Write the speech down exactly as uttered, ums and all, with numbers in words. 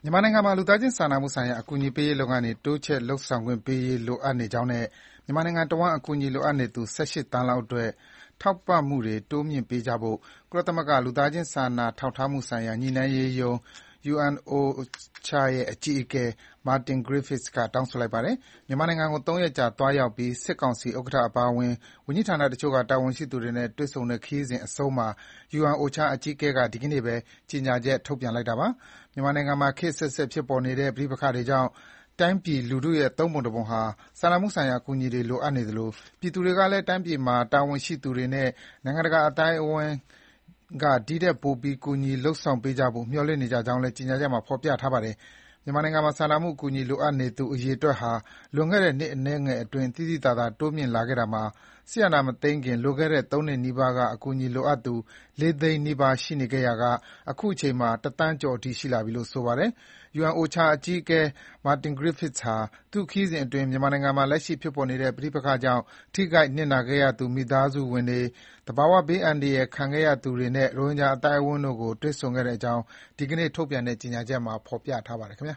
မြန်မာနိုင်ငံမှာလူသားချင်းစာနာမှုဆိုင်ရာအကူအညီပေးရေးလုပ်ငန်းတွေတိုးချဲ့လုပ်ဆောင်ခွင့်ပေးရေးလိုအပ်နေကြောင်းနဲ့မြန်မာနိုင်ငံတဝန်းအကူအညီလိုအပ်နေသူ၁၈သန်းလောက်အတွက်ထောက်ပံ့မှုတွေတိုးမြှင့်ပေးကြဖို့ကုလသမဂ္ဂလူသားချင်းစာနာထောက်ထားမှုဆိုင်ရာညှိနှိုင်းရေးရုံး ယူ အန် အို အေချာ ရဲ့အကြီးအကဲ Martin Griffiths ကတောင်းဆိုလိုက်ပါတယ်။မြန်မာနိုင်ငံကိုသုံးရက်ကြာသွားရောက်ပြီးစစ်ကောင်စီဥက္ကဋ္ဌအပါအဝင်ဝန်ကြီးဌာနတချို့ကတာဝန်ရှိသူတွေနဲ့တွေ့ဆုံတဲ့ခရီးစဉ်အဆုံးမှာ ယူ အန် အို အေချာ အကြီးအကဲကဒီကနေ့ပဲကြေညာချက်ထုတ်ပြန်လိုက်တာပါ။မြန်မာနိုင်ငံမှာခေတ်အဆက်ဆက်ဖြစ်ပေါ်နေတဲ့ပဋိပက္ခတွေကြောင့်တိုင်းပြည်လူထုရဲ့သုံးပုံတပုံဟာစာနာမှုဆိုင်ရာအကူအညီတွေလိုအပ်နေသလိုပြည်သူတွေကလည်းတိုင်းပြည်မှာတာဝန်ရှိသူတွေနဲ့နိုင်ငံတကာအသိုင်းအဝိုင်းကဒီထက်ပိုပြီးကူညီလုပ်ဆောင်ပေးကြဖို့မျှော်လင့်နေကြကြောင်းလည်းကြေညာချက်မှာဖော်ပြထားပါတယ်။မြန်မာနိုင်ငံမှာစာနာမှုအကူအညီလိုအပ်နေသူအရေအတွက်ဟာလွန်ခဲ့တဲ့နှစ်အနည်းငယ်အတွင်းသိသိသာသာတိုးမြင့်လာခဲ့တာမှာစစ်အာဏာမသိမ်းခင်လွန်ခဲ့တဲ့သုံးနှစ်နီးပါးကအကူအညီလိုအပ်သူလေးသိန်းနီးပါးရှိနေခဲ့ရာကအခုချိန်မှာတသန်းကျော်အထိရှိလာပြီလို့ဆိုပါတယ်။ ယူ အန် အို အေချာ အကြီးအကဲ Martin Griffiths ဟာသူ့ခရီးစဉ်အတွင်းမြန်မာနိုင်ငံမှာလက်ရှိဖြစ်ပေါ်နေတဲ့ပဋိပက္ခကြောင့်ထိခိုက်နစ်နာခဲ့ရသူမိသားစုဝင်တွေ၊သဘာဝဘေးအန္တရာယ်ခံခဲ့ရသူတွေနဲ့ရိုဟင်ဂျာအသိုင်းအဝန်းတို့ကိုတွေ့ဆုံခဲ့ကြောင်းဒီကနေ့ထုတ်ပြန်တဲ့ကြေညာချက်မှာဖော်ပြထားပါတယ်ခင်ဗျာ